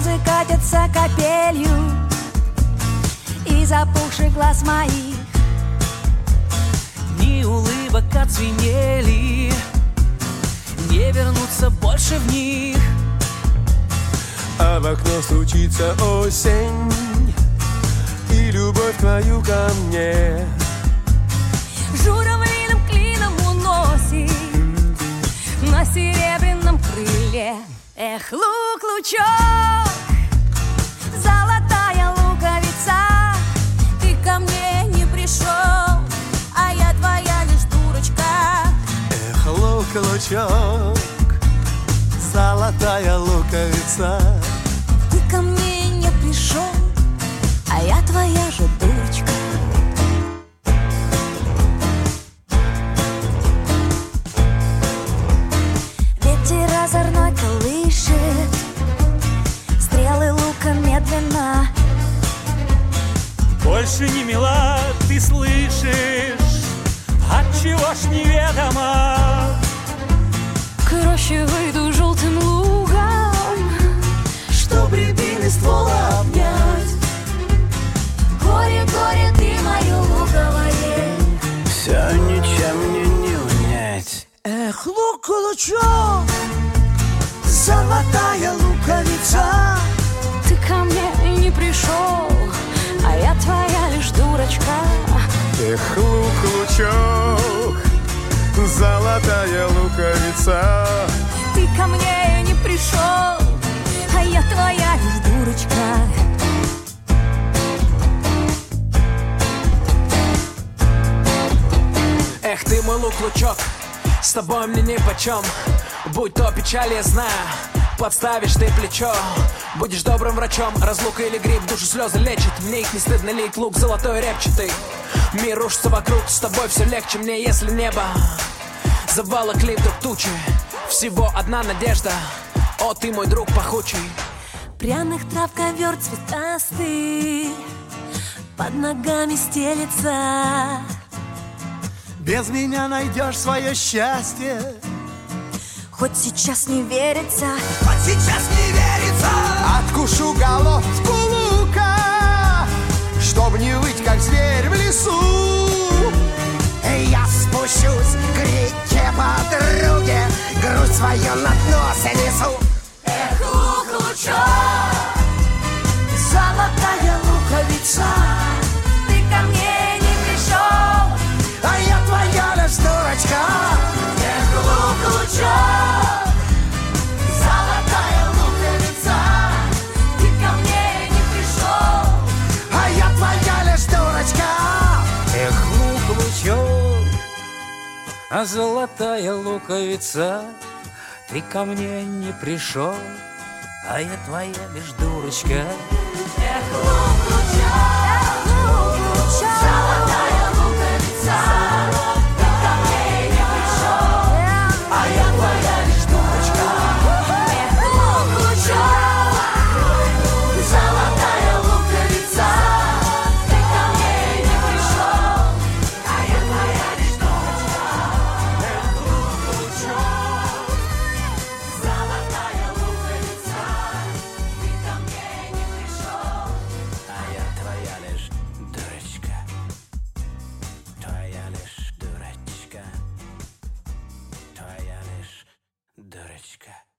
Слезы катятся капелью из опухших глаз моих. Дни улыбок оцвенели, не вернуться больше в них. А в окно стучится осень, и любовь твою ко мне Журавлиным клином уносит на серебряном крыле. Эх, лук-лучок, золотая луковица, ты ко мне не пришел, а я твоя лишь дурочка. Эх, лук-лучок, золотая луковица, Ты ко мне не пришел, а я твоя же дурочка. Ветер озорной колышет стрелы лука медленно. Больше не мила, ты слышишь, отчего ж неведомо. К роще выйду желтым лугом, чтоб рябины ствола обнять. Горе, горе, ты мое луковое. Все ничем мне не унять. Эх, лук-лучок, золотая луковица, Ты ко мне не пришел, а я твоя лишь дурочка. эх, лук-лучок, золотая луковица. Ты ко мне не пришел, а я твоя лишь дурочка. Эх ты мой лук-лучок, с тобой мне нипочем. Будь то печаль, я знаю, подставишь ты плечо. Будешь добрым врачом, разлука или грипп душу слезы лечит. Мне их не стыдно лить, лук золотой репчатый. Мир рушится вокруг, с тобой все легче мне, если небо заволокли вдруг тучи. Всего одна надежда, о, ты мой друг пахучий. Пряных трав ковер цветастый под ногами стелется. Без меня найдешь свое счастье. Хоть сейчас не верится, Хоть сейчас не верится. Откушу головку лука, чтоб не выть, как зверь в лесу. Я спущусь к реке подруге, грудь свою на дно занесу. эх, лук-лучок, золотая луковица, ты ко мне не пришел, А я твоя лишь дурочка. эх, лук-лучок, золотая луковица, ты ко мне не пришел. А я твоя лишь дурочка. Эх, лук-лучок, а золотая луковица, ты ко мне не пришел, а я твоя лишь дурочка. Эх, лук-лучок, золотая луковица, ты ко мне не пришел, а я твоя лишь дурочка. Эх, лук-лучок, золотая луковица, ты ко мне не пришел, а я твоя лишь дурочка. Эх, лук-лучок, золотая луковица, ты ко мне не пришел. А я твоя лишь дурочка. Твоя лишь дурочка. Твоя лишь дурочка.